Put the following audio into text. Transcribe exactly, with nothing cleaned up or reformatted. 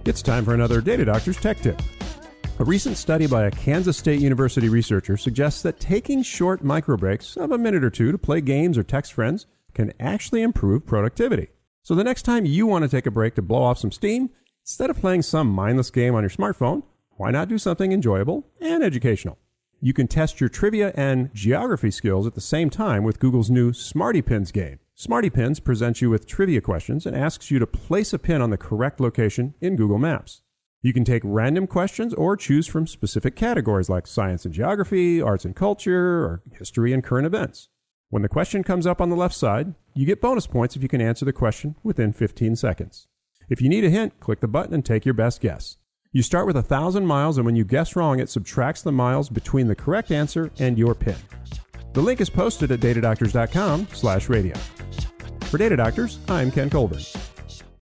It's time for another Data Doctor's Tech Tip. A recent study by a Kansas State University researcher suggests that taking short micro breaks of a minute or two to play games or text friends can actually improve productivity. So the next time you want to take a break to blow off some steam, instead of playing some mindless game on your smartphone, why not do something enjoyable and educational? You can test your trivia and geography skills at the same time with Google's new Smarty Pins game. Smarty Pins presents you with trivia questions and asks you to place a pin on the correct location in Google Maps. You can take random questions or choose from specific categories like science and geography, arts and culture, or history and current events. When the question comes up on the left side, you get bonus points if you can answer the question within fifteen seconds. If you need a hint, click the button and take your best guess. You start with one thousand miles, and when you guess wrong, it subtracts the miles between the correct answer and your pin. The link is posted at datadoctors.com slash radio. For Data Doctors, I'm Ken Colburn.